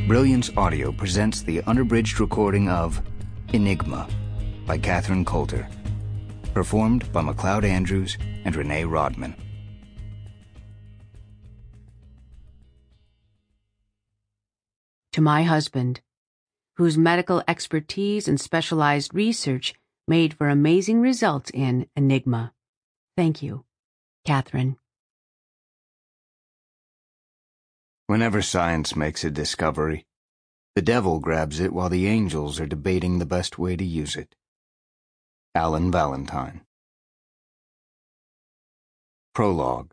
Brilliance Audio presents the unabridged recording of Enigma by Catherine Coulter, performed by MacLeod Andrews and Renee Rodman. To my husband, whose medical expertise and specialized research made for amazing results in Enigma. Thank you, Catherine. Whenever science makes a discovery, the devil grabs it while the angels are debating the best way to use it. Alan Valentine. Prologue.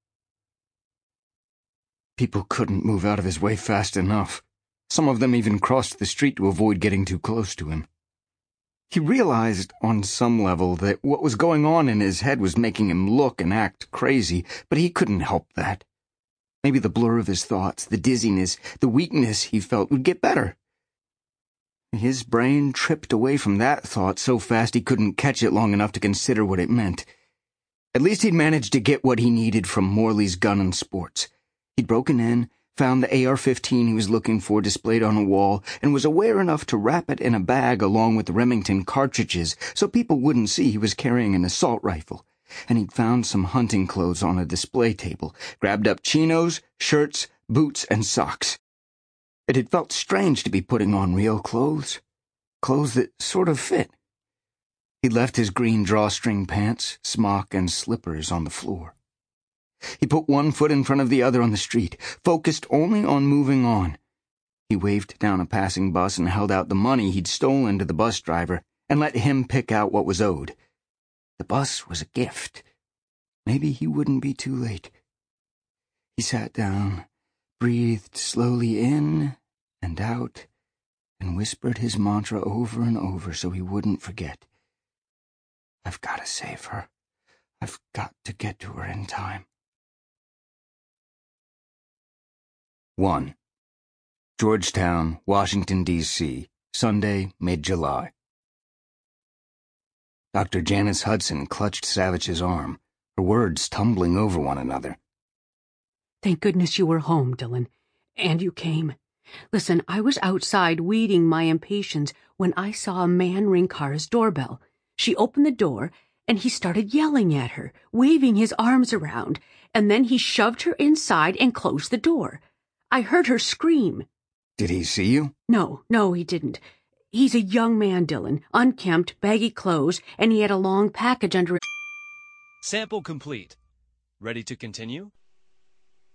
People couldn't move out of his way fast enough. Some of them even crossed the street to avoid getting too close to him. He realized, on some level, that what was going on in his head was making him look and act crazy, but he couldn't help that. Maybe the blur of his thoughts, the dizziness, the weakness he felt would get better. His brain tripped away from that thought so fast he couldn't catch it long enough to consider what it meant. At least he'd managed to get what he needed from Morley's Gun and Sports. He'd broken in, found the AR-15 he was looking for displayed on a wall, and was aware enough to wrap it in a bag along with the Remington cartridges so people wouldn't see he was carrying an assault rifle. And he'd found some hunting clothes on a display table, grabbed up chinos, shirts, boots, and socks. It had felt strange to be putting on real clothes that sort of fit. He'd left his green drawstring pants, smock, and slippers on the floor. He put one foot in front of the other on the street, focused only on moving on. He waved down a passing bus and held out the money he'd stolen to the bus driver and let him pick out what was owed. The bus was a gift. Maybe he wouldn't be too late. He sat down, breathed slowly in and out, and whispered his mantra over and over so he wouldn't forget. I've got to save her. I've got to get to her in time. 1. Georgetown, Washington, D.C., Sunday, mid-July. Dr. Janice Hudson clutched Savage's arm, her words tumbling over one another. Thank goodness you were home, Dylan. And you came. Listen, I was outside weeding my impatience when I saw a man ring Kara's doorbell. She opened the door, and he started yelling at her, waving his arms around, and then he shoved her inside and closed the door. I heard her scream. Did he see you? No, he didn't. He's a young man, Dylan, unkempt, baggy clothes, and he had a long package under his... Sample complete. Ready to continue?